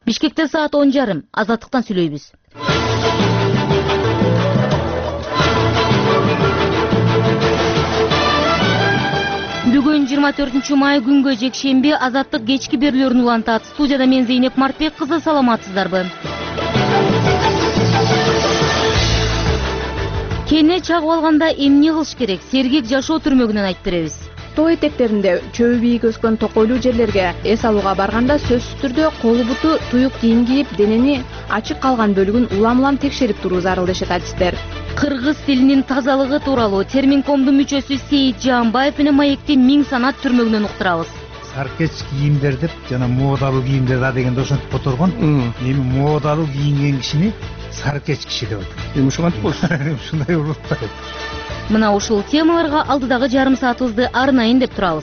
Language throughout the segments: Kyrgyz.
Бишкекте саат 10:30. Азаттыктан сүйлөйбүз. Бүгүн 24 күнгө жекшемби Азаттык кечки берүүлөрүн улантат. Студияда мен Зейнеп Мартбек кызы, саламатсыздарбы? Кене чагып алганда эмне кылыш керек? Сергек жашоо түрмөгүнөн айтып беребиз. Тоо этектеринде чөбү бийик өскөн токойлуу жерлерге эс алууга барганда сөзсүз түрдө колу буту туюк кийим кийип, денени ачык калган бөлүгүн улам тештирип туруу зарыл дешет адистер. Кыргыз тилинин тазалыгы тууралуу Терминкомдун мүчөсү Сейит Жаанбаев менен маекти 1000 санат түрмөгүнөн уктурабыз. Саркеч кийимдер деп жана модалуу кийимдер да дегенде ошентип которгон. Эми модалуу кийинген кишини саркеч киши деп атат. Эми ушугантип болсун. Ушундай урутпайт. Мына ушул темаларга алдыдагы жарым саатыбызды арнайын деп турабыз.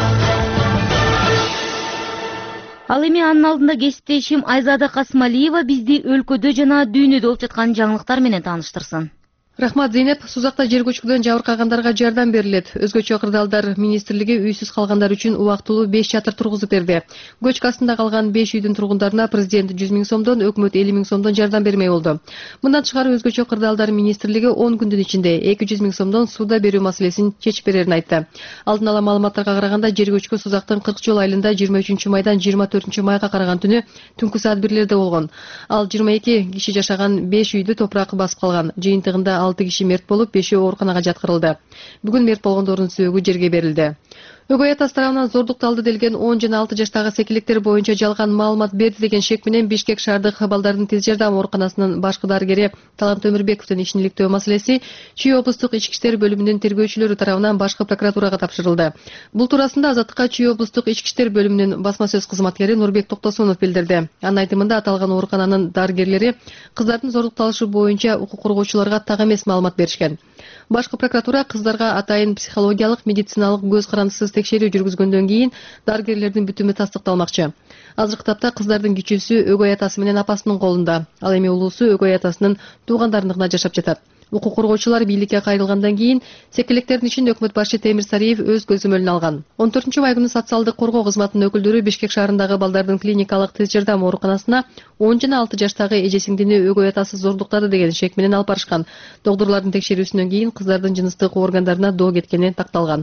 Ал эми анын алдында кесиптешим Айзада Касмалиева бизди өлкөдө жана дүйнөдө болуп жаткан жаңылыктар менен тааныштырсын. Рахмат, Зейнеп. Сузакта жер көчкүдөн жабыркагандарга жардам берилет. Өзгөчө кырдаалдар министрлиги үйсүз калгандар үчүн убактылуу 5 чатыр тургузуп берди. Көчкү астында калган 5 үйдүн тургундарына президент 100 000 сомдон, өкмөт 50 000 сомдон жардам бермей болду. Мындан тышкары өзгөчө кырдаалдар министрлиги 10 күндүн ичинде 200 000 сомдон сууда берүү маселесин чечип берерин айтты. Алдын ала маалыматтарга караганда жер көчкү Сузактын 40 жол айылында 23 майдан 24 майга караган түнү түнкү саат 1лерде болгон. Ал 22 киши жашаган 5 үйдү топурак басып калган. Жыйынтыгында 6 киши мерт болуп, 5-і ооруканага жаткырылды. Бүгүн мерт болгондордун сөөгү жерге берилди. Өгөй атасы тарабынан зордукталды делген 10 жана 6 жаштагы секилектер боюнча жалган маалымат берди деген шек менен Бишкек шаардык балдардын тез жардам ооруканасынын башкы дарыгери Талант Өмүрбековдун ишин иликтөө маселеси Чүй облустук ички иштер бөлүмүнүн тергөөчүлөрү тарабынан башкы прокуратурага тапшырылды. Бул туурасында Азаттыкка Чүй облустук ички иштер бөлүмүнүн басма сөз кызматкери Нурбек Токтосунов билдирди. Анын айтымында аталган оорукананын дарыгерлери кыздардын зордукталышы боюнча укук коргоочуларга так эмес маалымат беришкен. Башкы прокуратура кыздарга атайын психологиялык, медициналык көз карандысыз текшерүү жүргүзгөндөн кийин дарыгерлердин бүтүмү тастыкталмакчы. Азыркы тапта кыздардын кичүүсү өгөй атасы менен апасынын колунда. Ал эми улуусу өгөй атасынын туугандарыныкына жашап жатат. Укук коргоочулар бийликке кайрылгандан кийин секилектердин ишин өкмөт башчы Темир Сариев өз көзөмөлүнө алган. 14 май күнү социалдык коргоо кызматынын өкүлдөрү Бишкек шаарындагы балдардын клиникалык тез жардам ооруканасына 10 жана 6 жаштагы эжесиңдини өгөй атасы зордуктады деген шек менен алып барышкан. Докторлордун текшерүүсүнөн кийин кыздардын жыныстык органдарына доо кеткени такталган.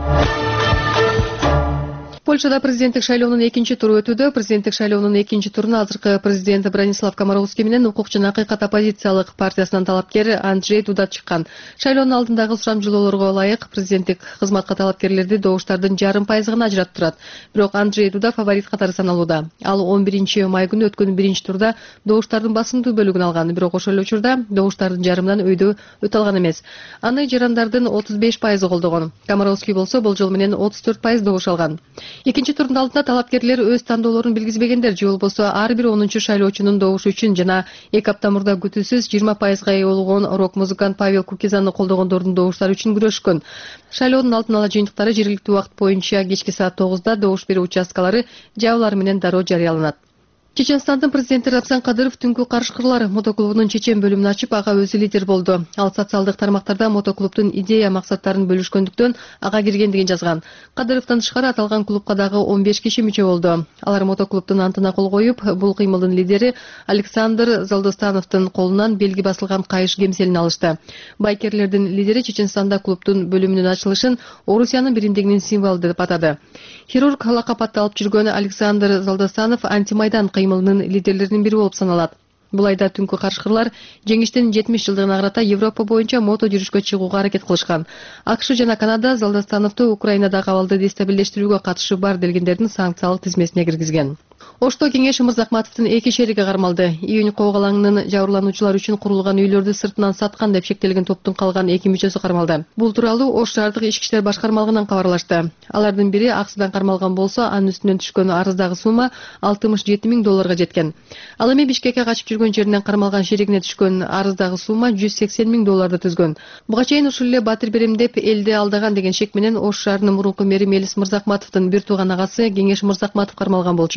Польшада президенттик шайлоонун экинчи туру өтүүдө. Президенттик шайлоонун экинчи туруна азыркы президент Бранислав Комаровский менен укук жана акыйкат оппозициялык партиясынан талапкер Андрей Дуда чыккан. Шайлоонун алдындагы сурамжылоолорго ылайык президенттик кызматка талапкерлерди добуштардын 0,5 гана ажыратып турат. Бирок Андрей Дуда фаворит катары саналууда. Ал 11 май күнү өткөн биринчи турда добуштардын басымдуу бөлүгүн алган, бирок ошол эле учурда добуштардын жарымынан өйдө өтө алган эмес. Аны жарандардын 35% колдогон. Комаровский болсо болжол менен 34% добуш алган. Экинчи турдун алдында талапкерлер өз тандоолорун билгизбегендер же болбосо ар бир 10-чу шайлоочунун добушу үчүн жана 2 апта мурда күтүүсүз 20%га ээ болгон рок-музыкант Павел Кукизанды колдогондордун добуштары үчүн күрөшкөн. Шайлоонун алдын ала жыйынтыктары жергиликтүү убакыт боюнча кечки саат 9-да добуш берүү участкалары жабылары менен дароо жарыяланат. Чеченстандын президенти Рамзан Кадыров түнкү карышкырлар мотоклубунун чечен бөлүмүн ачып, ага өзү лидер болду. Ал социалдык тармактарда мотоклубдун идея максаттарын бөлүшкөндүктөн ага киргендигин жазган. Кадыровдон тышкары аталган клубка дагы 15 киши мүчө болду. Алар мотоклубдун антына кол коюп, бул кыймылдын лидери Александр Залдостановдун колунан белги басылган кайыш кемселин алышты. Байкерлердин лидери Чеченстанда клубдун бөлүмүнүн ачылышын Орусиянын биримдигинин символу деп атады. Хирург лакап алып жүргөн Александр Залдостанов антимайдан кыймылынын лидерлеринин бири болуп саналат. Бул айда түнкү карышкырлар жеңиштин 70 жылдыгына карата Европа боюнча мото жүрүшкө чыгууга аракет кылышкан. AQSh жана Канада Залдостановду Украинадагы абалды дестабилдештирүүгө катышы бар делгендердин санкциялык тизмесине киргизген. Ошто Кеңеш Мырзахматовдун 2 шериги кармалды. Июнь коогалаңынын жабырлануучулар үчүн курулган үйлөрдү сыртынан саткан деп шектелген топтун калган 2 мүчөсү кармалды. Бул тууралуу Ош шаардык ички иштер башкармалыгынан кабарлашты. Алардын бири аксыдан кармалган болсо, анын үстүнөн түшкөн арыздагы сума $67 000 жеткен. Ал эми Бишкекке качып жүргөн жеринен кармалган шеригине түшкөн арыздагы сума $180 000 түзгөн. Буга чейин ушул эле Батир Берем деп элди алдаган деген шек менен Ош шаарынын мурунку мэри Мелис Мырзахматовдун бир тууган агасы Кеңеш Мырзахматов кармалган болчу.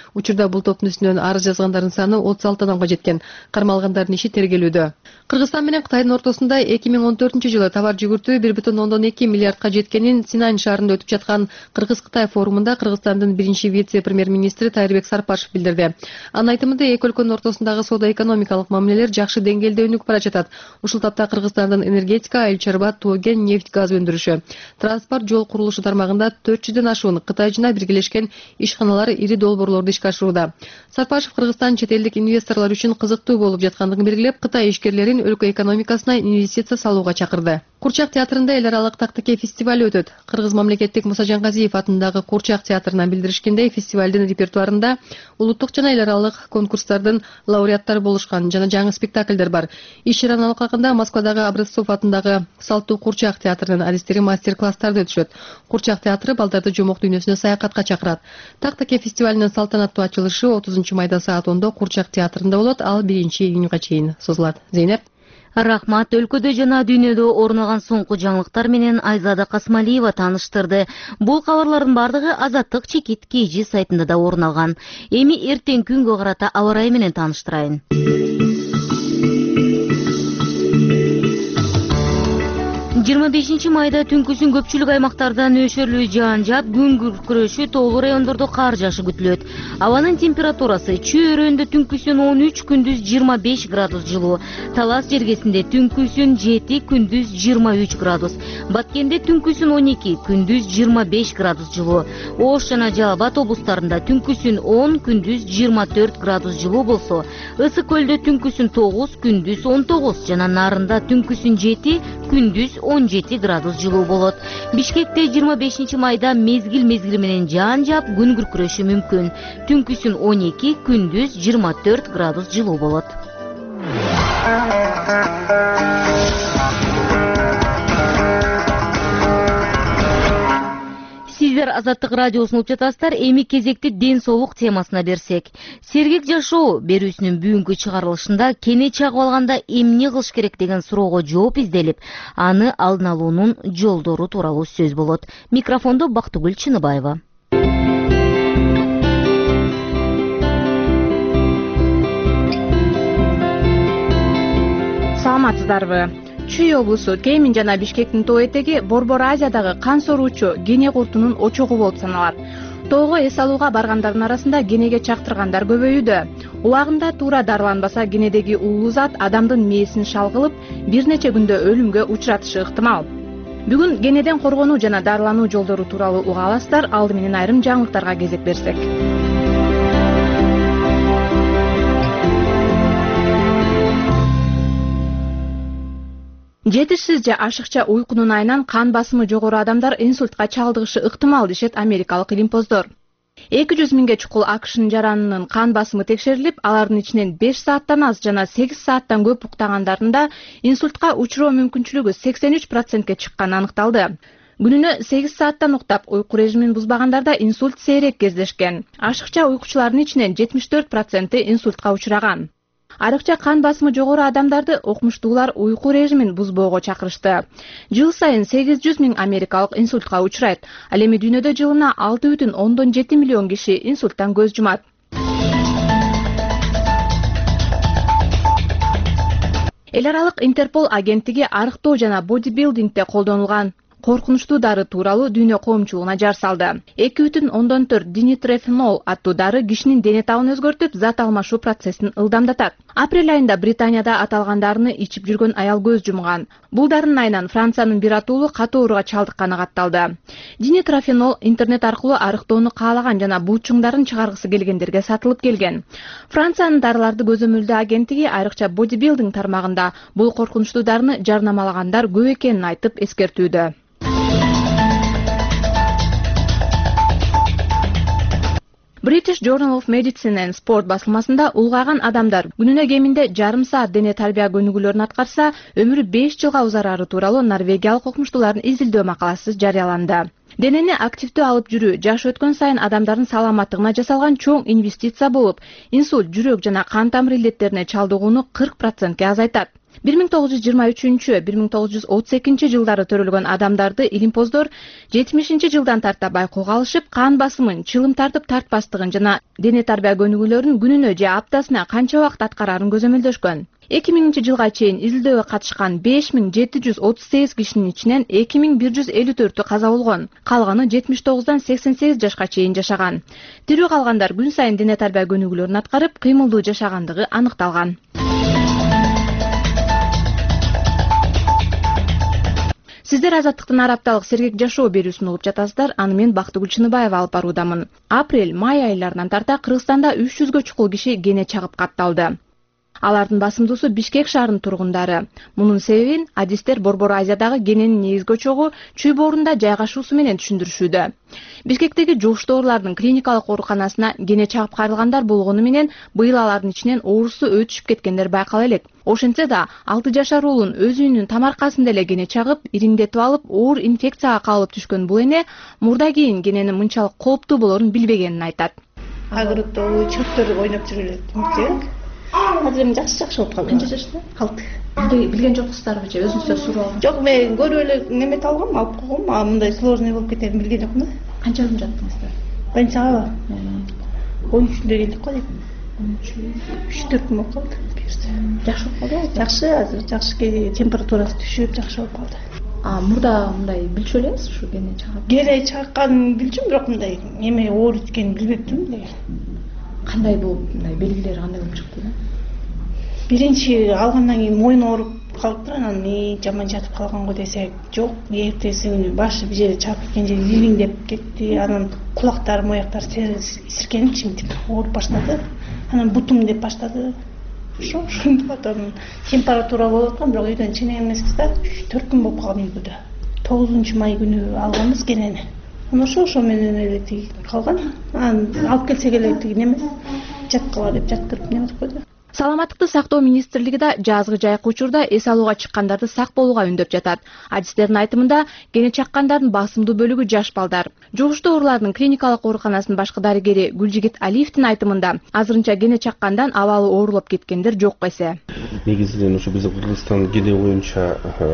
Учурда бул топтун үстүнөн арыз жазгандардын саны 36 адамга жеткен. Кармалгандардын иши тергелүүдө. Кыргызстан менен Кытайдын ортосунда 2014-жылы товар жүгүртүү 1,2 миллиардка жеткенин Синань шаарында өтүп жаткан Кыргыз-Кытай форумунда Кыргызстандын биринчи вице-премьер-министри Тайырбек Сарпашев билдирди. Анын айтымында эки өлкөнүн ортосундагы соода-экономикалык мамилелер жакшы деңгээлде өнүгүп бара жатат. Ушул тапта Кыргызстандын энергетика, айыл чарба, тоо-кен, нефть, газ өндүрүшү, транспорт, жол курулушу тармагында 400дөн ашуун Кытай жана биргелешкен ишканалар ири долбоорлорду ишке ашырууда. Сарпашев Кыргызстан чет элдик инвесторлор үчүн кызыктуу болуп жаткандыгын белгилеп, Кытай ишкерлерин өлкө экономикасына инвестиция салууга чакырды. Курчак театрында эл аралык тактике фестиваль өтөт. Кыргыз мамлекеттик Муса Жангазиев атындагы Курчак театрынан билдиришкендей, фестивалдын репертуарында улуттук жана эл аралык конкурстардын лауреаттары болушкан жана жаңы спектакльдер бар. Иш-чаранын алкагында Москвадагы Образцов атындагы Салтуу Курчак театрынын аристери мастер-класстарды өтүшөт. Курчак театры балдарды жомок дүйнөсүнө саякатка чакырат. Тактике фестивалынын салтанаттуу ачылышы 30 майда саат 10 Курчак театрында болот. Ал 1-июнга чейин созулат. Зейнеп. Рахмат. Өлкөдө жана дүйнөдө орун алган соңку жаңылыктар менен Айзада Касмалиева тааныштырды. Бул кабарлардын бардыгы Азаттык чекит KG сайтында да орун алган. Эми эртең күнгө карата аба ырайы менен тааныштырайын. 25 майда түнкүсүн көпчүлүк аймактарда нөшөрлүү жаан жаап, күн күркүрөшү, тоолуу райондордо кар жаашы күтүлөт. Абанын температурасы Чүй өрөөнүндө түнкүсүн 13, күндүз 25 градус жылуу. Талас жергесинде түнкүсүн 7, күндүз 23 градус. Баткенде түнкүсүн 12, күндүз 25 градус жылуу. Ош жана Жалал Абад облустарында түнкүсүн 10, күндүз 24 градус жылуу болсо, Ысык көлдө түнкүсүн 9, күндүз 19 жана Нарында түнкүсүн 7, күндүз 17 градус жылуу болот. Бишкекте 25 майда мезгил менен жаан жаап, күн күркүрөшү мүмкүн. Түнкүсүн 12, күндүз 24 градус жылуу болот. Сиздер Азаттык радиосун угуп жатасыздар. Эми кезекти ден соолук темасына берсек. Сергек жашоо берүүсүнүн бүгүнкү чыгарылышында кене чагып алганда эмне кылыш керек деген суроого жооп изделип, аны алдын алуунун жолдору тууралуу сөз болот. Микрофондо Бактыгүл Чыныбаева. Саламатсыздарбы? Чүй облусу Кемин жана Бишкектин тоо этеги Борбор Азиядагы кан соруучу гене куртунун очогу болуп саналат. Тоого эс алууга баргандардын арасында генеге чактыргандар көбөйүүдө. Убагында туура дарыланбаса, генедеги уулуу зат адамдын мээсин шалгылып, бир нече күндө өлүмгө учуратышы ыктымал. Бүгүн генеден коргонуу жана дарылануу жолдору тууралуу уга аласыздар. Алды менен айрым жаңылыктарга кезек берсек. Жетишсиз же ашыкча уйкунун айынан кан басымы жогору адамдар инсультка чалдыгышы ыктымал дешет америкалык илимпоздор. 200 миңге чукул АКШнын жаранынын кан басымы текшерилип, алардын ичинен 5 сааттан аз жана 8 сааттан көп уктагандарында инсультка учуроо мүмкүнчүлүгү 83%ке чыкканы аныкталды. Күнүнө 8 сааттан уктап, уйку режимин бузбагандарда инсульт сейрек кездешкен. Ашыкча уйкучулардын ичинен 74% инсультка учураган. Арыкча кан басымы жогору адамдарды окумуштуулар уйку режимин бузбоого чакырышты. Жыл сайын 800 миң америкалык инсультка учурайт. Ал эми дүйнөдө жылына 6,7 миллион киши инсульттан көз жумат. Эл аралык Интерпол агенттиги арыктоо жана бодибилдингде колдонулган коркунучтуу дары тууралуу дүйнө коомчулугуна жар салды. 2,4 динитрофенол аттуу дары кишинин дене табын өзгөртүп, зат алмашуу процессин ылдамдатат. Апрель айында Британияда аталган дарыны ичип жүргөн аял көз жумган. Бул дарынын айынан Франциянын бир атуулу катуу ооруга чалдыкканы катталды. Динитрофенол интернет аркылуу арыктоону каалаган жана булчуңдарын чыгаргысы келгендерге сатылып келген. Франциянын дарыларды көзөмөлдөө агенттиги айрыкча бодибилдинг тармагында бул коркунучтуу дарыны жарнамалагандар көп экенин айтып эскертүүдө. British Journal of Medicine and Sport басылмасында улгайган адамдар күнүнө кеминде жарым саат дене тарбия көнүгүүлөрүн аткарса, өмүрү 5 жылга узарары тууралуу норвегиялык окумуштуулардын изилдөө макаласы жарыяланды. Денени активдүү алып жүрүү жаш өткөн сайын адамдардын саламаттыгына жасалган чоң инвестиция болуп, инсульт, жүрөк жана кан тамыр илеттерине чалдыгууну 40%ке азайтат. 1923-1932 жылдары төрөлгөн адамдарды илимпоздор 70-жылдан тарта байкоого алышып, кан басымын, чылым тартып тартпастыгын жана дене тарбия көнүгүүлөрүн күнүнө же аптасына канча убакыт аткарарын көзөмөлдөшкөн. 2000 жылга чейин изилдөөгө катышкан 5738 кишинин ичинен 2154-ü каза болгон, калганы 79-дан 88 жашка чейин жашаган. Тирүү калгандар күн сайын дене тарбия көнүгүүлөрүн аткарып, кыймылдуу жашагандыгы аныкталган. Сиздер Азаттыктын арапталык сергек жашоо берүүсүн угуп жатасыздар. Аны мен Бактыгүл Чыныбаева алып баруудамын. Апрель-май айларынан тарта Кыргызстанда 300гө чукул киши кене чагып катталды. Алардын басымдуусу Бишкек шаарынын тургундары. Мунун себебин адистер Борбор Азиядагы кененин негизги очогу Чүй боорунда жайгашуусу менен түшүндүрүшүүдө. Бишкектеги жугуштуу оорулардын клиникалык ооруканасына кене чагып кайрылгандар болгону менен быйыл алардын ичинен оорусу өтүшүп кеткендер байкала элек. Ошентсе да 6 жашар уулун өз үйүнүн тамаркасында эле кене чагып, ириңдетип алып, оор инфекцияга кабылып түшкөн бул эне мурда кийин кененин мынчалык кооптуу болорун билбегенин айтат. Агырыктоо чөптөр ойноп жүрүлөт. Азыр эми жакшы болуп калды. Канча жашта? 6. Билген жоксуздарбы же өзүңүздөр сурап алып? Жок, мен көрүп эле немет алгам, алып койгом. А мындай сложный болуп кетерин билген жокмун да. Канча күн жаттыңыздар? Больницага 13-күндө келдик го дейм. 3-4 күн болуп калды. Жакшы болуп калдыбы? Жакшы, азыр жакшы, температурасы түшүп, жакшы болуп калды. Мурда мындай билчү элеңиз ушу кене чагып? Кене чакканын билчүм, бирок мындай эме оор экенин билбептим эле. Кандай болуп, мындай белгилери кандай болуп чыкты да? Биринчи алгандан кийин мойну ооруп калыптыр, анан жаман жатып калган го десек, жок. Эртеси күнү башы бир жери чарп кеткен жери ириңдеп кетти, анан кулактар, мояктар сиркенип, чимтип ооруп баштады. Анан бутум деп баштады. Ошентип атам. Температура болуп аткан, бирок үйдөн чыгын эмеспиз да. 4 күн болуп калган үйдө. 9-май күнү алганбыз кенени. Анан ошо менен эле тиги калган. Анан алып келсек эле тиги неме жаткыла деп жаткырып неметип койду. Саламаттыкты сактоо министрлиги да жазгы жайкы учурда эс алууга чыккандарды сак болууга үндөп жатат. Адистердин айтымында кене чаккандардын басымдуу бөлүгү жаш балдар. Жугуштуу оорулардын клиникалык ооруканасынын башкы дарыгери Гүлжигит Алиевдин айтымында азырынча кене чаккандан абалы оорулуп кеткендер жок эсе. Негизинен ушу биздин Кыргызстан кене боюнча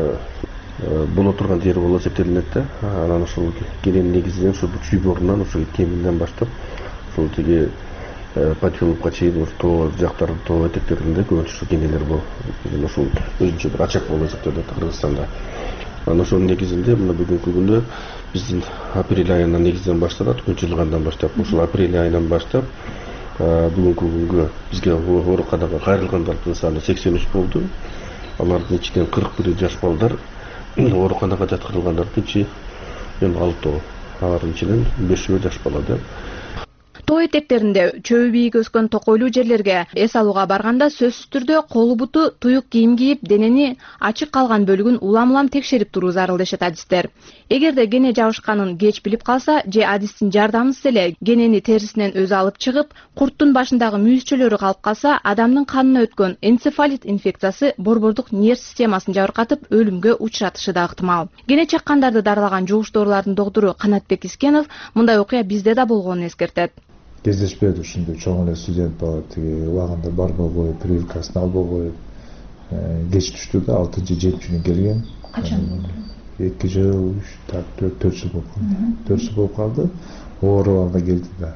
боло турган жери болуп эсептелинет да. Анан ушул кененин негизинен ушу Чүй боорунан ушу Кеминден баштап ушул тиги Панфиловка чейин тоо жактардын тоо этектеринде көбүнчө кенелер болуп, ушул өзүнчө бир ачак болуп эсептелет Кыргызстанда. Анан ошонун негизинде мына бүгүнкү күндө биздин апрель айынан негизинен башталат, күн жылгандан баштап, ушул апрель айынан баштап бүгүнкү күнгө бизге ооруканага кайрылгандардын саны 83 болду. Алардын ичинен 41 жаш балдар, ооруканага жаткырылгандардын ичи 6, алардын ичинен 5 жаш бала да. Тоо этектеринде чөбү бийик өскөн токойлуу жерлерге эс алууга барганда сөзсүз түрдө колу буту туюк кийим кийип, денени ачык калган бөлүгүн улам-улам текшерип туруу зарыл дешет адистер. Эгерде кене жабышканын кеч билип калса же адистин жардамысыз эле кенени терисинен өзү алып чыгып, курттун башындагы мүйүзчөлөрү калып калса, адамдын канына өткөн энцефалит инфекциясы борбордук нерв системасын жабыркатып, өлүмгө учуратышы да ыктымал. Кене чаккандарды дарылаган жугуштуу оорулардын доктуру Канатбек Искенов мындай окуя бизде да болгонун эскертет. Кездешпеді ушундай чоң эле студент бала тиги убагында барбай коюп, прививкасын албай коюп, кеч түштү да, 6-7 келген. Качан? 2 жыл, 4 жыл болуп калды. 4 жыл болуп калды. Оорубалда келди да.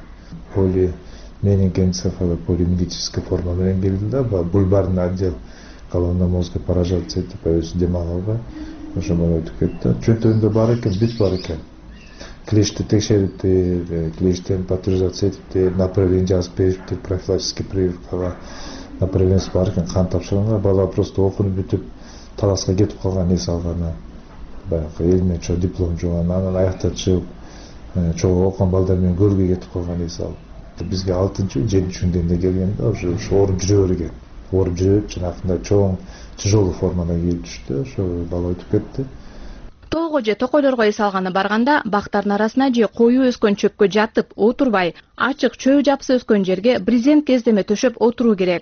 Полименингоэнцефалит, полимилитическая форма менен келди да, бульбарный отдел головно-мозговой поражаться деп өзү дем алабы. Ошо менен өтүп кетти. Чөнтөгүндө бар экен, бүт бар экен. Клешти текшериптир, клештен паттеризация этиптир, направление жазып бериптир, профилактический прививкага направление бар экен, кан тапшырганга. Бала просто окунуп бүтүп таласка кетип калган, эс алганы. Баягы элиме чоң диплом жуган, анан аякта чыгып, чоң окуган балдар менен көргөй кетип калган, эс алып. Бизге 6-7 күндө келген да, ошо ооруп жүрө берген. Ооруп жүрүп, жанагындай чоң тяжелый формада келип түштү, ошо бала өтүп кетти. Тоого же токойлорго эс алганы барганда бактардын арасына же коюу өскөн чөпкө жатып отурбай, ачык чөп жапсы өскөн жерге брезент кездеме төшөп отуруу керек.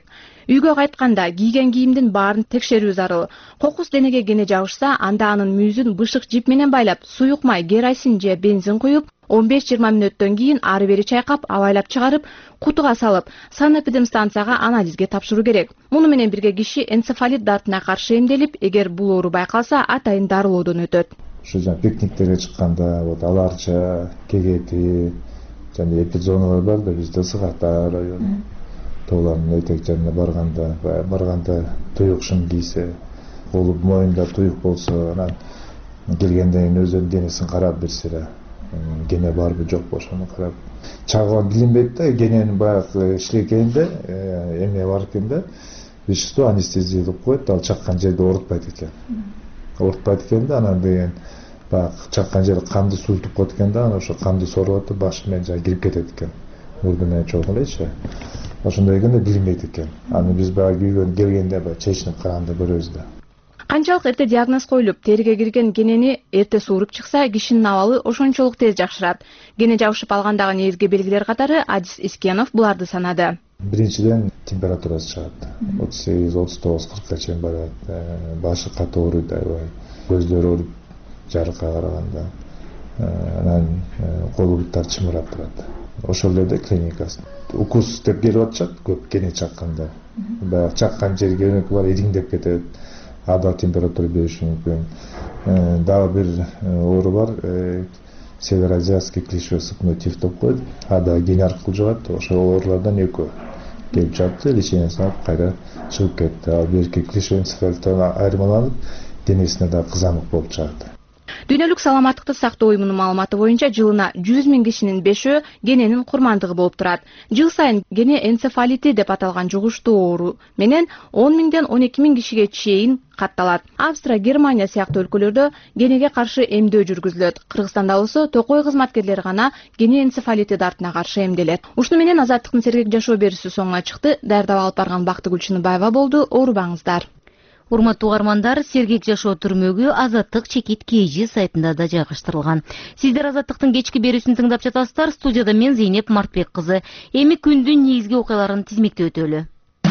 Үйгө кайтканда кийген кийимдин баарын текшерүү зарыл. Кокус денеге кене жабышса, анда анын мүйүзүн бышык жип менен байлап, суюк май, керосин же бензин куюп, 15-20 мүнөттөн кийин ары бери чайкап, абайлап чыгарып, кутуга салып, санэпидемстанцияга анализге тапшыруу керек. Муну менен бирге киши энцефалит дартына каршы эмделип, эгер бул оору байкалса, атайын дарылоодон өтөт. Ушу пикниктерге чыкканда, аларча, кегети жана эпидзоналар бар да, бизде Сыгата району. Тоолардын этек жарына барганда туюк шым кийсе, колу моюнда туюк болсо, анан келгенден кийин өзүнүн денесин карап берсе, гене барбы жокпу ошону карап. Чагыга билинбейт да, генени баягы иштегенде, эме бар экен да, вещество анестезия деп коет, ал чаккан жерде оорутпайт экен. Оорутпайт экен да, анан деген баягы чаккан жери канды суутуп коет экен да, анан ошо канды соруп атып башы менен жай кирип кетет экен. Мурду менен чогуу элечи. Ошондой экен билинбейт экен. Аны биз баягы үйгө келгенде чечинип караганда көрөбүз да. Канчалык эрте диагноз коюлуп, териге кирген генени эрте сууруп чыкса, кишинин абалы ошончолук тез жакшырат. Гене жабышып алгандагы негизги белгилер катары Адис Искенов буларды санады. Биринчиден температурасы чыгат. 38, 39, 40ка чейин барат. Башы катуу ооруйт аябай. Көздөрү ооруп, жарыкка караганда. Анан колу буттар чымырап турат. Ошол эле клиникасы. Укус деп келип атышат, көп гене чакканда. Баягы чаккан жерге бар ириңдеп кетет. Ада температура бериши мүмкүн. Дагы бир оору бар, североазиатский клишевой сыпной тиф деп коет. Ада гене аркылуу жугат, ошол оорулардан экөө келип жатты, лечениясын алып кайра чыгып кетти. Ал берки клишевой энцефалиттен айырмаланып, денесине да кызамык болуп чыгат. Дүйнөлүк саламаттыкты сактоо уюмунун маалыматы боюнча жылына 100 000 кишинин 5-өө гененин курмандыгы болуп турат. Жыл сайын гене энцефалити деп аталган жугуштуу оору менен 10 000ден 12 000 кишиге чейин катталат. Австрия, Германия сыяктуу өлкөлөрдө генеге каршы эмдөө жүргүзүлөт. Кыргызстанда болсо токой кызматкерлери гана гене энцефалити дартына каршы эмделет. Ушуну менен Азаттыктын сергек жашоо берүүсү соңуна чыкты. Даярдап алып барган Бактыгүл Чыныбаева болду. Оорубаңыздар. Урматтуу угармандар, сергек жашоо түрмөгү Азаттык чекит KG сайтында да жайгаштырылган. Сиздер Азаттыктын кечки берүүсүн тыңдап жатасыздар. Студияда мен Зейнеп Мартбек кызы. Эми күндүн негизги окуяларын тизмектеп өтөлү.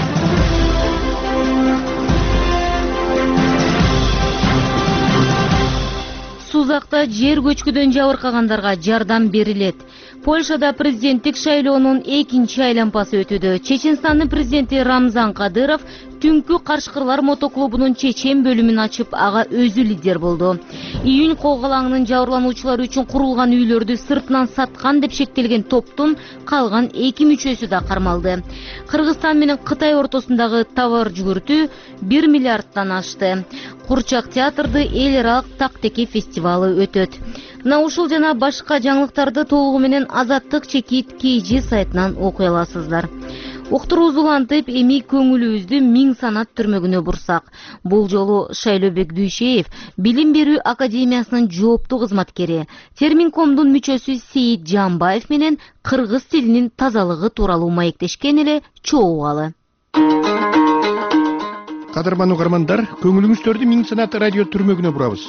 Сузакта жер көчкүдөн жабыркагандарга жардам берилет. Польшада президенттик шайлоонун экинчи айлампасы өтүүдө. Чеченстандын президенти Рамзан Кадыров түнкү Каршкырлар мотоклубунун чечен бөлүмүн ачып, ага өзү лидер болду. Июнь коогалаңынын жабырлануучулары үчүн курулган үйлөрдү сыртынан саткан деп шектелген топтун калган 2 мүчөсү да кармалды. Кыргызстан менен Кытай ортосундагы товар жүгүртүү 1 миллиарддан ашты. Курчак театрды эл аралык Тактеке фестивалы өтөт. Мына ушул жана башка жаңылыктарды толугу менен Азаттык чекит KG сайтынан окуй аласыздар. Уктуруубузду улантып, эми көңүлүбүздү Миң санат түрмөгүнө бурсак. Бул жолу Шайлообек Дүйшеев, Билим берүү академиясынын жооптуу кызматкери, Терминкомдун мүчөсү Сейит Жамбаев менен кыргыз тилинин тазалыгы тууралуу маектешкен эле чогуугалы. Кадырман угармандар, көңүлүңүздөрдү Миң санат радио түрмөгүнө бурабыз.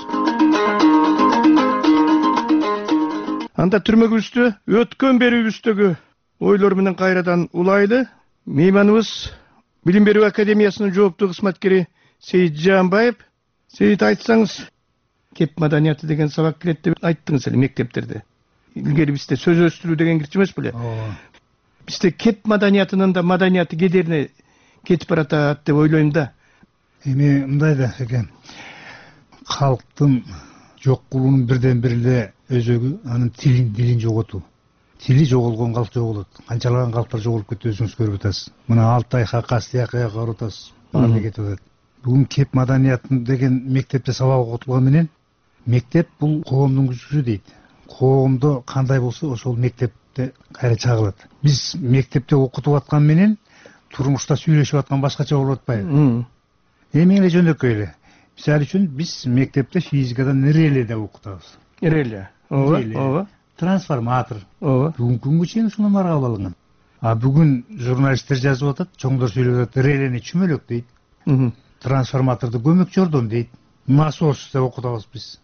Анда түрмөгүбүздү өткөн берүүбүздөгү ойлор менен кайрадан улайлы. Мейманыбыз Билим берүү академиясынын жооптуу кызматкери Сейит Жамбаев. Сейит, айтсаңыз, кеп маданияты деген сабак келет деп айттыңыз эле мектептерде. Илгери бизде сөз өстүрүү деген кирчи эмес беле? Бизде кеп маданиятынын да маданияты кедерине кетип баратат деп ойлойм да. Эми мындай да экен. Калктын жок кылуунун бирден бир эле өзөгү анын дилин жоготуу. Тили жоголгон калк жоголот. Канчалаган калктар жоголуп кетти, өзүңүз көрүп атасыз. Мына Алтай, Хакас тияка карап атасыз. Баары кетип атат. Бүгүн кеп маданиятын деген мектепте сабак окутулган менен мектеп бул коомдун күчүсү дейт. Коомдо кандай болсо ошол мектепте кайра чагылат. Биз мектепте окутуп аткан менен турмушта сүйлөшүп аткан башкача болуп атпайбы? Эми эле жөнөкөй эле. Мисалы үчүн биз мектепте физикадан реле деп окутабыз. Реле. Ооба. Трансформатор. Бүгүнкү күнгө чейин ушундан маркап алынган. А бүгүн журналисттер жазып атат, чоңдор сүйлөп атат, релени чүмөлөк дейт. Трансформаторду көмөк жордон дейт. Насос деп окутабыз биз.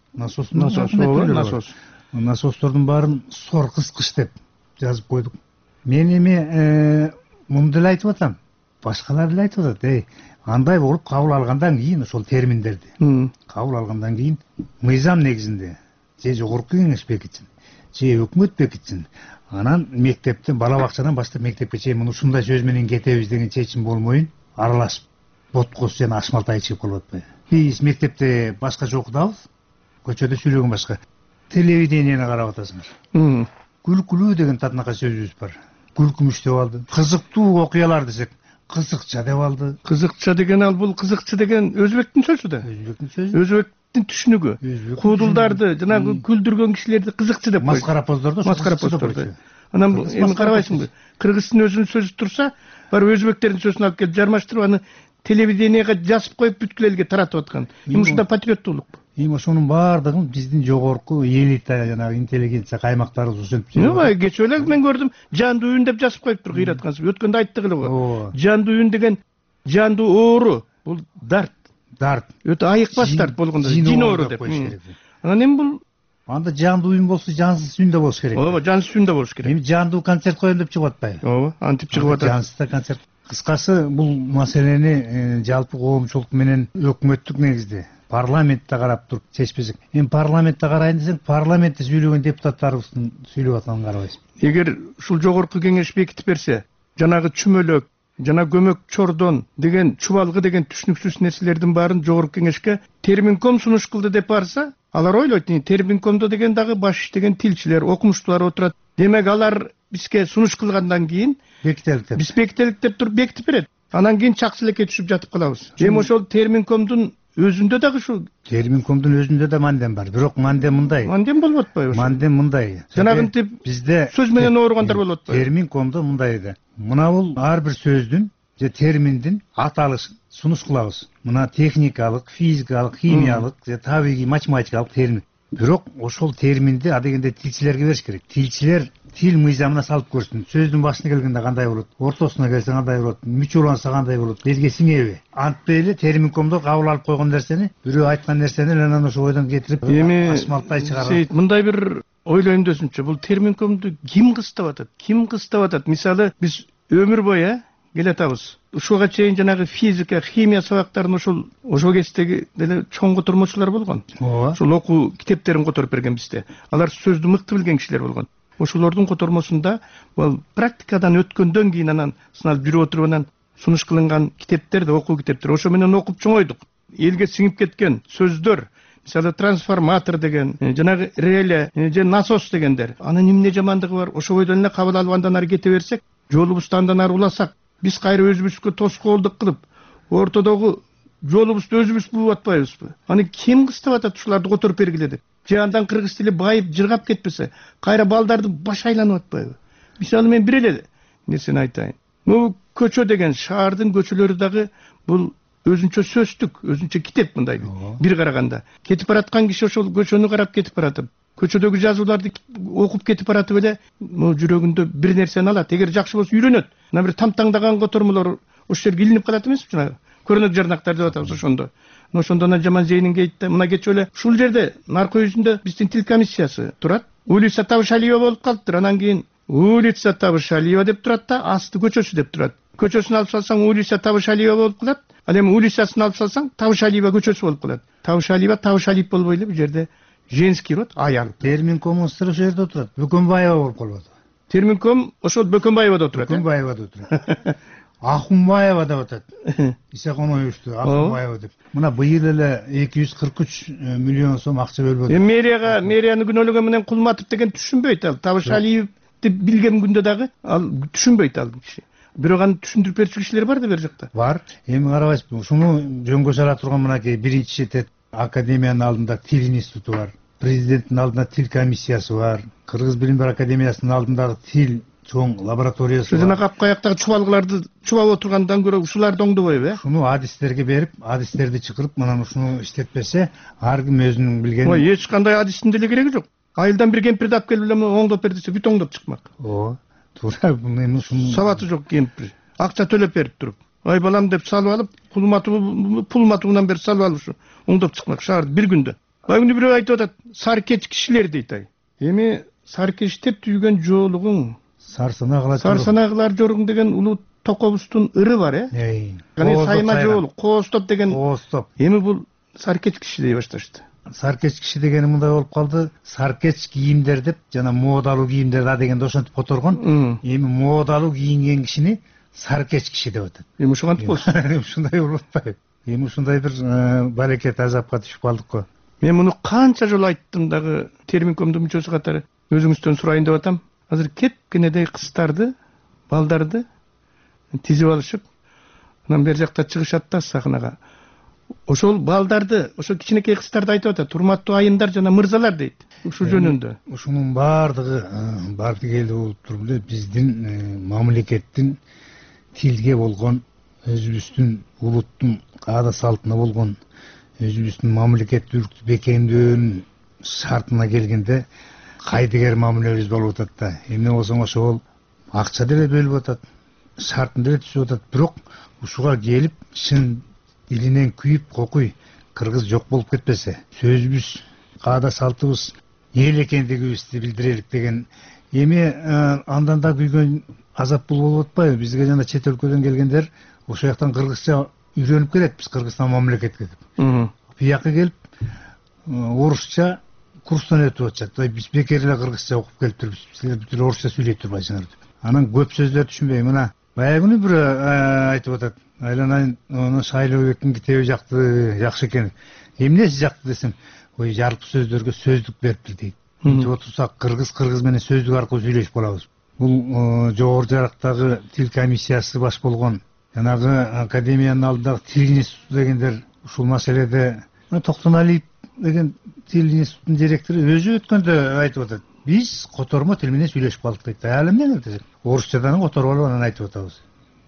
Насостордун баарын сор кыскыч деп жазып койдук. Мен эми муну деле айтып атам. башкалар эле айтып атат, андай болуп кабыл алгандан кийин ошол терминдерди кабыл алгандан кийин мыйзам негизинде же жогорку кеңеш бекитсин, же өкмөт бекитсин. Анан мектептен, бала бакчадан баштап мектепке чейин ушундай сөз менен кетебиз деген чечим болмойын, аралашып боткос жана ашмалтай чыгып калып атпайбы. Биз мектепте башкача окутабыз, көчөдө сүйлөгөн башка. Телевидениени карап атасыңар. Күлкүлүү деген татынакай сөзүбүз бар. Күлкүмүш деп алды. Кызыктуу окуялар десек, кызыкча деп алды. Кызыкча деген ал бул кызыкчы деген өзбектин сөзү да. Өзбектин сөзү. Өзбектин түшүнүгү. Куудулдарды, жанагы күлдүргөн кишилерди кызыкчы деп койду. Маскараpozdордо. Маскараpozdордо. Анан эми карабайсыңбы? Кыргыздын өзүнүн сөзү турса, барып өзбектердин сөзүн алып келип жармаштырып аны телевидениеге жазып коюп бүткүл элге таратып аткан. Эми ушунда патриоттуулук. Эми ошонун баардыгын биздин жогорку элита, жанагы интеллигенция каймактарыбыз ушинтип. Кечээ эле мен көрдүм, жандуу үн деп жазып коюптур кыйраткансып. Өткөндө айттык эле го. Жандуу үн деген жандуу оору, бул дарт. Өтө айыкпас дарт болгондо жин оору деп. Анан эми бул анда жандуу үн болсо жансыз үн да болуш керек. Ооба, жансыз үн да болуш керек. Эми жандуу концерт коем деп чыгып атпайбы? Ооба, антип чыгып атат. Жансыз да концерт. Кыскасы бул маселени жалпы коомчулук менен өкмөттүк негизде парламентте карап туруп чечпесек. Эми парламентте карайын десең, парламентте сүйлөгөн депутаттарыбыздын сүйлөп атканын карабайсың. Эгер ушул жогорку кеңеш бекитип берсе, жанагы чүмөлөк, жана көмөк чордон деген, чубалгы деген түшүнүксүз нерселердин баарын жогорку кеңешке терминком сунуш кылды деп барса, алар ойлойт, терминкомдо деген дагы баш иштеген тилчилер, окумуштуулар отурат. Демек алар бизге сунуш кылгандан кийин биз бекителик деп туруп бекитип берет. Анан кийин чаксы элекке түшүп жатып калабыз. Эми ошол терминкомдун өзүндө дагы ушул терминкомдун өзүндө да мандем бар. Бирок мандем мындай. Мандем болуп атпайбы? Мандем мындай. Жанагынтип бизде сөз менен ооругандар болуп атпайбы? Терминкомдо мындай да. Мына бул ар бир сөздүн же терминдин аталышын сунуш кылабыз. Мына техникалык, физикалык, химиялык же табигый математикалык термин. Бирок ошол терминди адегенде тилчилерге бериш керек. Тилчилер тил мыйзамына салып көрсүн. Сөздүн башына келгенде кандай болот, ортосуна келсе кандай болот, мүчө уланса кандай болот, элге сиңеби? Антпай эле терминкомдо кабыл алып койгон нерсени, бирөө айткан нерсени анан ошо ойдон кетирип, ашмалтай чыгарат. Сейит, мындай бир ойлойм десүнчө, бул терминкомду ким кыстап атат? Ким кыстап атат? Мисалы, биз өмүр бою келе атабыз. Ушуга чейин жанагы физика, химия сабактарын ошол кездеги деле чоң котормочулар болгон. Ошол окуу китептерин которуп берген бизде. Алар сөздү мыкты билген кишилер болгон. Ошолордун котормосунда бул практикадан өткөндөн кийин анан сыналып жүрүп отуруп анан сунуш кылынган китептер да, окуу китептер. Ошо менен окуп чоңойдук. Элге сиңип кеткен сөздөр, мисалы трансформатор деген, жанагы реле, же насос дегендер. Анын эмне жамандыгы бар? Ошо бойдон эле кабыл алып андан ары кете берсек, жолубузду андан ары уласак, биз кайра өзүбүзгө тоскоолдук кылып, ортодогу жолубузду өзүбүз бууп атпайбызбы? Аны ким кыстап атат ушуларды которуп бергиле деп? Же андан кыргыз тили байып, жыргап кетпесе, кайра балдарды баш айланып атпайбы? Мисалы мен бир эле нерсени айтайын. Бул көчө деген шаардын көчөлөрү дагы бул өзүнчө сөздүк, өзүнчө китеп мындай бир караганда. Кетип бараткан киши ошол көчөнү карап кетип баратып, көчөдөгү жазууларды окуп кетип баратып эле жүрөгүндө бир нерсени алат. Эгер жакшы болсо үйрөнөт. Мына бир тамтаңдаган котормолор ошол жерге илинип калат эмеспи жана? Көрөнөк жарнактар деп атабыз ошондо. Ошондон жаман зейнинге айтты. Мына кечээ эле ушул жерде наркы жүзүндө биздин тил комиссиясы турат. Улица Табышалиева болуп калыптыр. Анан кийин улица Табышалиева деп турат да, асты көчөсү деп турат. Көчөсүн алып салсаң улица Табышалиева болуп калат. Ал эми улицасын алып салсаң Табышалиева көчөсү болуп калат. Табышалиева, Табышалиев болбой эле бул жерде женский род, аял. Терминкомдун сыры ошол жерде отурат. Бөкөнбаева болуп калат. Терминком ошол Бөкөнбаевада отурат. Бөкөнбаевада отурат. Ахунбаева деп атат. Исаконовичту Ахунбаева деп. Мына быйыл эле 243 миллион сом акча бөлбөдү. Мэрияны күнөөлөгөн менен Кулматов деген түшүнбөйт ал. Табышалиевди билген күндө дагы ал түшүнбөйт ал киши. Бирок аны түшүндүрүп берчү кишилер бар да бер жакта. Бар. Эми карабайсызбы? Ушуну жөнгө сала турган мынакей биринчи тет академиянын алдында тил институту бар. Президенттин алдында тил комиссиясы бар. Кыргыз билим берүү академиясынын алдындагы тил чоң лабораториясы бар. Жана капкаяктагы чубалгыларды чубап отургандан көрө ушуларды оңдобойбу, э? Шуну адистерге берип, адистерди чакырып, мына ушуну иштетпесе, ар ким өзүнүн билген. Ой, эч кандай адистин деле кереги жок. Айылдан бир кемпирди алып келип эле оңдоп бер десе, бүт оңдоп чыкмак. Ооба. Туура, эми ушуну сабаты жок кемпир. Акча төлөп берип туруп. Ай балам деп салып алып, пулматуунан бери салып алып ушу оңдоп чыкмак шаарды бир күндө. Багында бирөө айтып атат, саркеч кишилер дейт ай. Эми саркечтеп түйгөн жоолугуң, сарсанагылар жоруң деген улут токобуздун ыры бар, сайма жол, коостоп деген. Коостоп. Эми бул саркеч киши дей башташты. Саркеч киши дегени мындай болуп калды. Саркеч кийимдер деп, жана модалуу кийимдер да дегенде ошентип которгон. Эми модалуу кийинген кишини саркеч киши деп атат. Эми ушугантип болсун. Ушундай болуп атпайбы? Эми ушундай бир балекет азапка түшүп калдык го. Мен муну канча жолу айттым дагы терминкомдун мүчөсү катары өзүңүздөн сурайын деп атам. Азыр кепкенедей кыздарды, балдарды тизип алышып, анан бери жакта чыгышат да сахнага. Ошол балдарды, ошо кичинекей кыздарды айтып атат, урматтуу айымдар жана мырзалар дейт. Ушул жөнүндө. Ушунун баардыгы бар дегеле болуп туруп эле биздин мамлекеттин тилге болгон, өзүбүздүн улуттун аада салтына болгон, өзүбүздүн мамлекеттүүлүктү бекемдөөнүн шартына келгенде кайдыгер мамилебиз болуп атат да. Эмне болсоң ошол акча деле бөлүп атат, шартын деле түзүп атат. Бирок ушуга келип шын дилинен күйүп кокуй кыргыз жок болуп кетпесе, сөзүбүз, аада салтыбыз эл экендигибизди билдирелик деген. Эми андан да күйгөн азап бул болуп атпайбы? Бизге жана чет өлкөдөн келгендер ошол жактан кыргызча үйрөнүп келет, биз Кыргызстан мамлекетке деп. Бияка келип орусча курстан өтүп атышат. Биз бекер эле кыргызча окуп келиптирбиз. Силер бүт эле орусча сүйлөйт турбайсыңар деп. Анан көп сөздөрдү түшүнбөй, мына баягы күнү бир айтып атат. Айланайын, ону Шайлообектин китеби жакты, жакшы экен. Эмнеси жакты десем, ой жарык сөздөргө сөздүк бериптир дейт. Мынтип отурсак кыргыз менен сөздүк аркылуу сүйлөшүп калабыз. Бул жогору жарыктагы тил комиссиясы баш болгон, жанагы академиянын алдындагы тил институту дегендер ушул маселеде Токтоналиев деген тил институтунун директору өзү өткөндө айтып атат. Биз котормо тил менен сүйлөшүп калдык дейт. Ал эмне десек, орусчадан которуп алып анан айтып атабыз.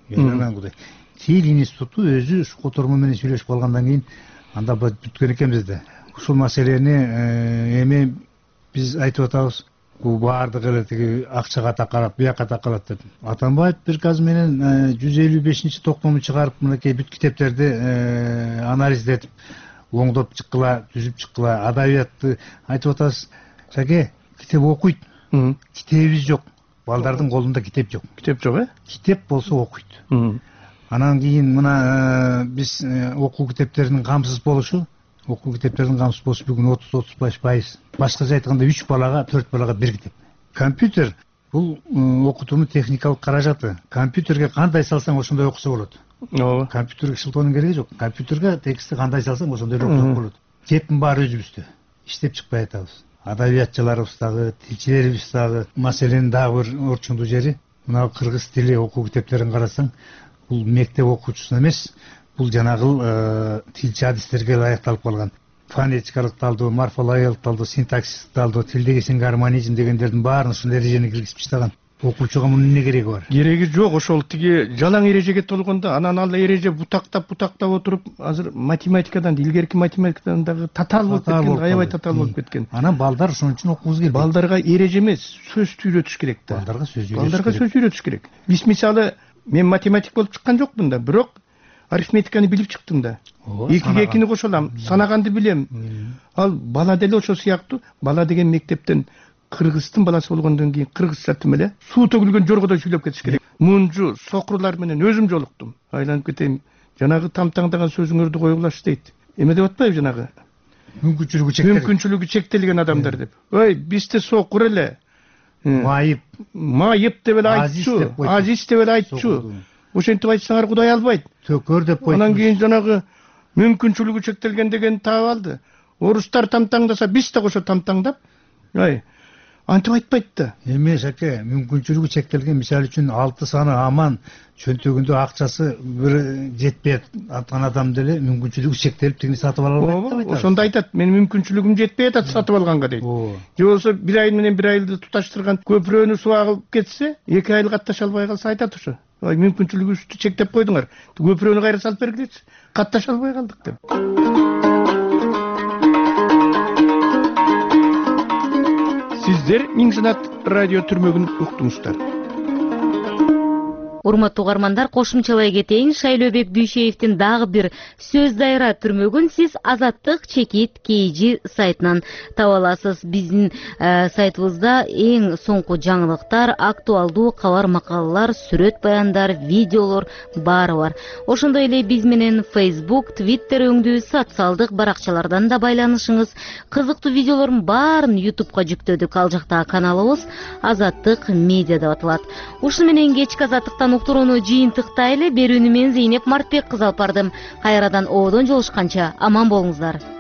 Тил институту өзү ушу котормо менен сүйлөшүп калгандан кийин анда бүткөн экенбиз да. Ушул маселени эми биз айтып атабыз. Бул баардыгы эле тиги акчага такалат, бияка такалат деп. Атамбаев приказы менен 155-чи токтому чыгарып, мынакей бүт китептерди анализдетип, оңдоп чыккыла, түзүп чыккыла, адабиятты айтып атабыз. Шаке, китеп окуйт. Китебибиз жок. Балдардын колунда китеп жок. Китеп жок, Китеп болсо окуйт. Анан кийин мына биз окуу китептеринин камсыз болушу, бүгүн 30-35%. Башкача айтканда 3 балага, 4 балага бир китеп. Компьютер бул окутуунун техникалык каражаты. Компьютерге кандай салсаң ошондой окуса болот. Ооба. Компьютерге шылтоонун кереги жок. Компьютерге текстти кандай салсаң ошондой окуса болот. Кептин баары өзүбүздө. Иштеп чыкпай атабыз. Адабиятчыларыбыз дагы, тилчилерибиз дагы. Маселенин дагы бир орчундуу жери, мына кыргыз тили окуу китептерин карасаң, бул мектеп окуучусуна эмес, бул жанагы тилчи адистерге ылайыкталып калган. Фонетикалык талдоо, морфологиялык талдоо, синтаксистик талдоо, тилдеги сингармонизм дегендердин баарын ушул эрежени киргизип таштаган. Окуучуга мунун эмне кереги бар? Кереги жок, ошол тиги жалаң эрежеге толгондо анан ал эреже бутактап отуруп, азыр математикадан, илгерки математикадан дагы татаал болуп кеткен, аябай татаал болуп кеткен. Анан балдар ошон үчүн окугубуз келбейт. Балдарга эреже эмес, сөздү үйрөтүш керек да. Балдарга сөз үйрөтүш керек. Биз мисалы, мен математик болуп чыккан жокмун да, бирок арифметиканы билип чыктым да. Экиге экини кошо алам, санаганды билем. Ал бала деле ошол сыяктуу, бала деген мектептен кыргыздын баласы болгондон кийин кыргызча тим эле суу төгүлгөн жоргодой сүйлөп кетиш керек. Мунжу, сокурлар менен өзүм жолуктум. Айланып кетейин. Жанагы тамтаңдаган сөзүңөрдү коюлаш дейт. Эме деп атпайбы жанагы? Мүмкүнчүлүгү чектелген адамдар деп. Ой, бизде сокур эле. Майып деп эле айтчу, азиз деп эле айтчу. Ошентип айтсаңар Кудай албайт. Төкөр деп койду. Анан кийин жанагы мүмкүнчүлүгү чектелген деген таап алды. Орустар тамтаңдаса, биз да кошо тамтаңдап, антип айтпайт да. Эме Шаке, мүмкүнчүлүгү чектелген, мисалы үчүн 6 саны аман, чөнтөгүндө акчасы бир жетпей аткан адам деле мүмкүнчүлүгү чектелип тигини сатып ала албайт деп айтат. Ошондо айтат, менин мүмкүнчүлүгүм жетпей атат сатып алганга дейт. Же болсо 1 ай менен 1 айлды туташтырган көпүрөнү суу агып кетсе, 2 ай катташа албай калса айтат ошо. Мүмкүнчүлүгүбүздү чектеп койдуңар. Көпүрөнү кайра салып бергилечи. Катташа албай калдык деп. Сиздер Миң Жанат радио түрмөгүн уктуңуздар. Урматтуу угармандар, кошумчалай кетейин, Шайлообек Дүйшеевдин дагы бир сөз дайра түрмөгүн сиз Азаттык чекит KG сайтынан таба аласыз. Биздин сайтыбызда эң соңку жаңылыктар, актуалдуу кабар макалалар, сүрөт баяндар, видеолор баары бар. Ошондой эле биз менен Facebook, Twitter өңдүү социалдык баракчалардан да байланышыңыз. Кызыктуу видеолордун баарын YouTubeга жүктөдүк. Ал жакта каналыбыз Азаттык медиа деп аталат. Ушуну менен кечки Азаттыктан уктурууну жыйынтыктайлы. Берүүнү мен Зейнеп Мартбек кызы алып бардым. Кайрадан ободон жолушканча аман болуңуздар.